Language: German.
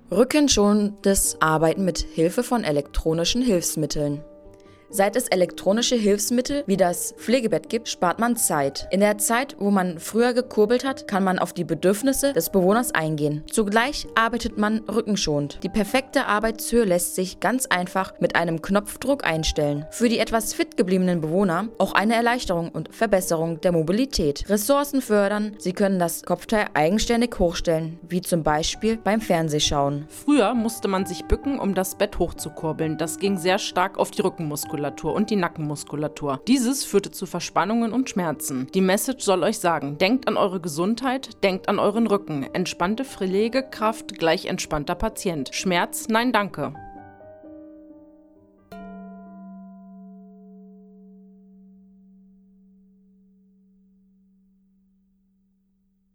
Rückenschonendes Arbeiten mit Hilfe von elektronischen Hilfsmitteln. Seit es elektronische Hilfsmittel wie das Pflegebett gibt, spart man Zeit. In der Zeit, wo man früher gekurbelt hat, kann man auf die Bedürfnisse des Bewohners eingehen. Zugleich arbeitet man rückenschonend. Die perfekte Arbeitshöhe lässt sich ganz einfach mit einem Knopfdruck einstellen. Für die etwas fit gebliebenen Bewohner auch eine Erleichterung und Verbesserung der Mobilität. Ressourcen fördern, sie können das Kopfteil eigenständig hochstellen, wie zum Beispiel beim Fernsehschauen. Früher musste man sich bücken, um das Bett hochzukurbeln. Das ging sehr stark auf die Rückenmuskulatur und die Nackenmuskulatur. Dieses führte zu Verspannungen und Schmerzen. Die Message soll euch sagen, denkt an eure Gesundheit, denkt an euren Rücken. Entspannte Pflegekraft gleich entspannter Patient. Schmerz? Nein, danke.